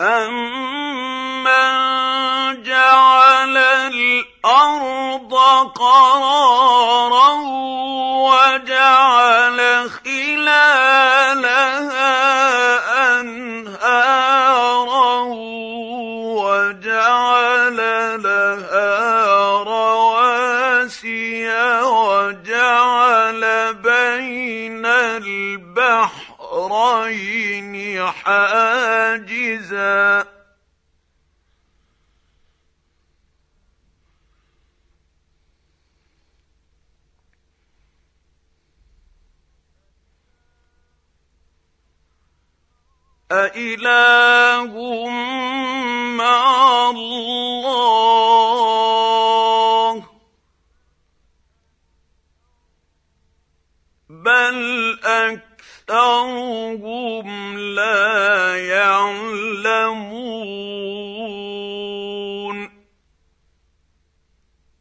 أَمَّن جَعَلَ الْأَرْضَ قَرَارًا وَجَعَلَ خِلَالَهَا أَنْهَارًا وَجَعَلَ لَهَا رَوَاسِيَ وَجَعَلَ بَيْنَ الْبَحْرَيْنِ حَاجِزًا أَإِلَٰهٌ مَّعَ اللَّهِ ۚ بَلْ أَكْثَرُهُمْ لَا يَعْلَمُونَ